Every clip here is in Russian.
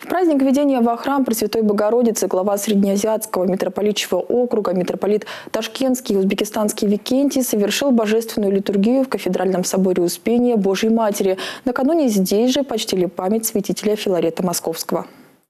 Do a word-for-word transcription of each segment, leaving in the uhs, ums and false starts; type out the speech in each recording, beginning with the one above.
праздник введения во храм Пресвятой Богородицы глава Среднеазиатского митрополитчего округа митрополит Ташкентский и Узбекистанский Викентий совершил божественную литургию в кафедральном соборе Успения Божьей Матери. Накануне здесь же почтили память святителя Филарета Московского.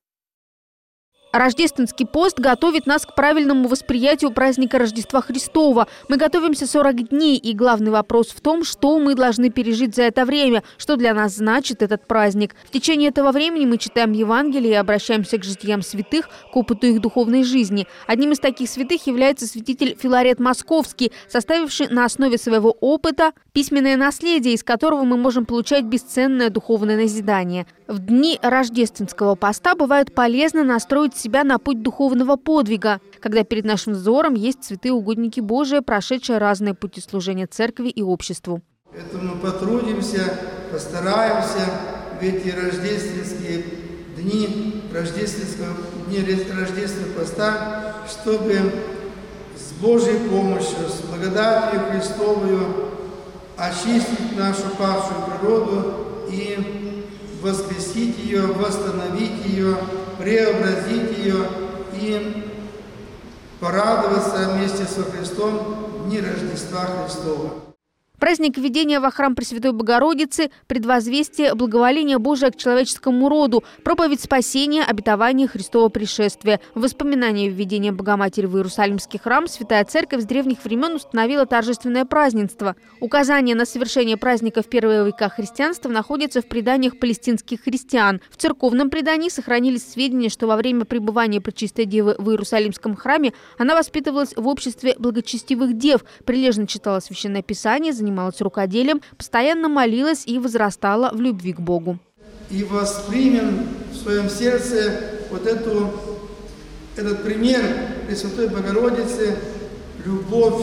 Рождественский пост готовит нас к правильному восприятию праздника Рождества Христова. Мы готовимся сорок дней, и главный вопрос в том, что мы должны пережить за это время, что для нас значит этот праздник. В течение этого времени мы читаем Евангелие и обращаемся к житиям святых, к опыту их духовной жизни. Одним из таких святых является святитель Филарет Московский, составивший на основе своего опыта письменное наследие, из которого мы можем получать бесценное духовное назидание. В дни рождественского поста бывает полезно настроить себя на путь духовного подвига, когда перед нашим взором есть святые угодники Божии, прошедшие разные пути служения церкви и обществу. Поэтому потрудимся, постараемся в эти рождественские дни, рождественского, дни рождественного поста, чтобы с Божьей помощью, с благодатью Христовою очистить нашу падшую природу и воскресить ее, восстановить ее, преобразить ее и порадоваться вместе со Христом в дни Рождества Христова. Праздник введения во храм Пресвятой Богородицы – предвозвестие благоволения Божия к человеческому роду, проповедь спасения, обетование Христова пришествия. В воспоминании введения Богоматери в Иерусалимский храм Святая Церковь с древних времен установила торжественное празднество. Указание на совершение праздника в первые века христианства находится в преданиях палестинских христиан. В церковном предании сохранились сведения, что во время пребывания Пречистой Девы в Иерусалимском храме она воспитывалась в обществе благочестивых дев, прилежно читала Священное Писание, занималась рукоделием, постоянно молилась и возрастала в любви к Богу. И воспримем в своем сердце вот эту, этот пример Пресвятой Богородицы, любовь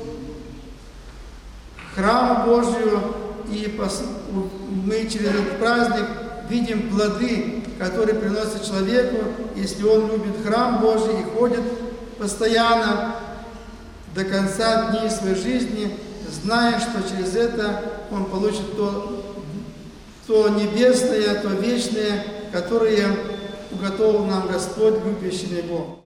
к храму Божию, и мы через этот праздник видим плоды, которые приносят человеку, если он любит храм Божий и ходит постоянно до конца дней своей жизни, зная, что через это он получит то, то небесное, то вечное, которое уготовил нам Господь, любящий Его.